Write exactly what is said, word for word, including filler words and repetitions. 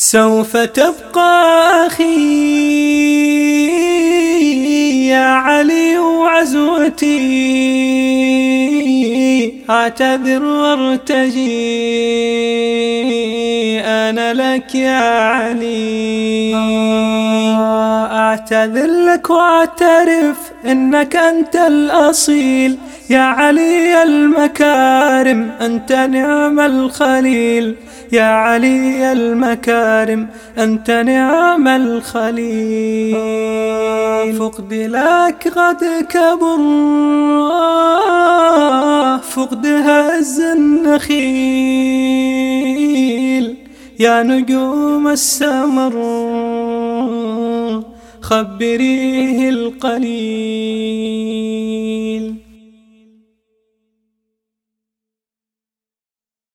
سوف تبقى أخي يا علي وعزوتي، أعتذر وارتجي أنا لك يا علي. أعتذر لك واعترف إنك أنت الأصيل يا علي المكارم، أنت نعم الخليل يا علي المكارم، أنت نعم الخليل. فقد لك قد كبر فقد هز النخيل، يا نجوم السمر خبريه القليل.